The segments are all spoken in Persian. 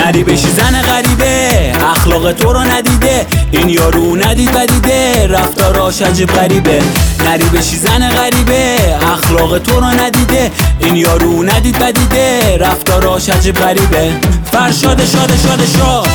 نری بشی زن غریبه، اخلاق تو رو ندیده، این یارو ندید بدیده، رفتاراش عجیب غریبه. نری بشی زن غریبه، اخلاق تو رو ندیده، این یارو ندید بدیده، رفتاراش عجیب غریبه. فرشاد شاد شاد شاد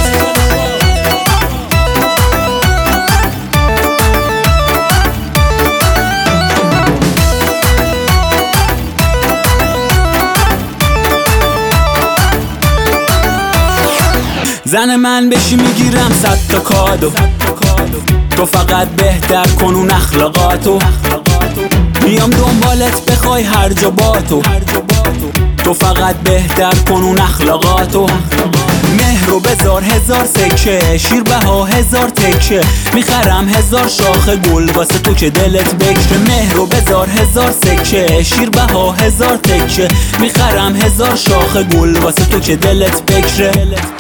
زن من بشی میگیرم 100 تا کادو، تو فقط بهتر کن اون اخلاقاتو، میام دنبالت بخوای هر جا با تو فقط بهتر کن اون اخلاقاتو. مهرو بذار 1000 سکه، شیر بها 1000 تکه، میخرم 1000 شاخه گل واسه تو که دلت بکشه. مهرو بذار 1000 سکه، شیر بها 1000 تکه، میخرم 1000 شاخه گل واسه تو که دلت بکشه.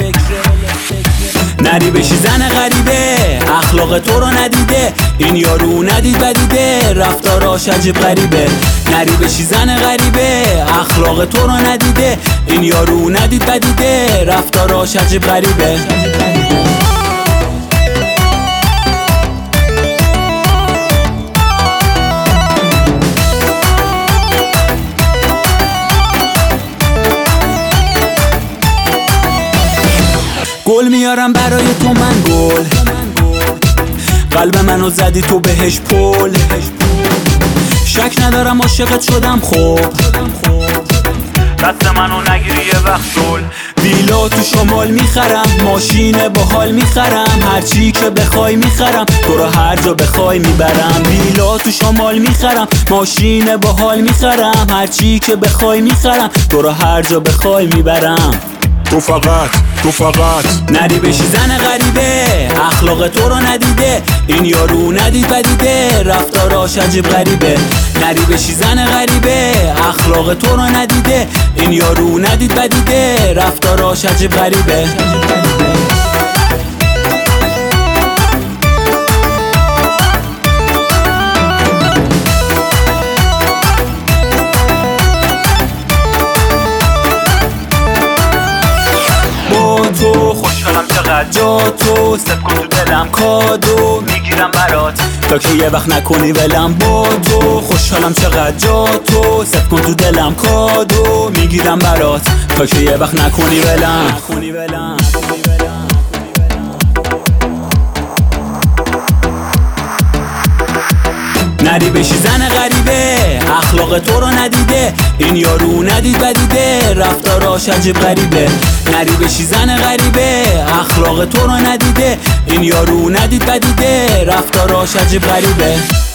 نری بشی زن غریبه، اخلاق تو رو ندیده، این یارو ندید بدیده، رفتاراش عجیب غریبه. نری بشی زن غریبه، اخلاق تو رو ندیده، این یارو ندید بدیده، رفتاراش عجیب غریبه. گل میارم برای تو من گل، قلب منو زدی تو بهش پل، شک ندارم عاشقت شدم خوب، دست منو نگیری یه وقت دل. ویلا تو شمال میخرم، ماشین باحال میخرم، هرچی که بخوای میخرم، تو رو هر جا بخوای میبرم. ویلا تو شمال میخرم، ماشین باحال میخرم، هرچی که بخوای میخرم، تو رو هر جا بخوای میبرم. تو فقط نری بشی زن غریبه، اخلاق تو رو ندیده، این یارو ندید بدیده، رفتاراش عجیب غریبه. نری بشی زن غریبه، اخلاق تو رو ندیده، این یارو ندید بدیده، رفتاراش عجیب غریبه. تو خوشحالم چقدر جا تو، سب کن تو دلم کادو میگیرم برات تا که یه وقت نکنی ولم. با تو خوشحالم چقدر جا تو، سب کن تو دلم کادو میگیرم برات تا که یه وقت نکنی ولم. نری بشی زن غریبه، اخلاق تو رو ندیده، این یارو ندید بدیده، رفتاراش عجیب غریبه. نری بشی زن غریبه، اخلاق تو رو ندیده، این یارو ندید بدیده، رفتاراش عجیب غریبه.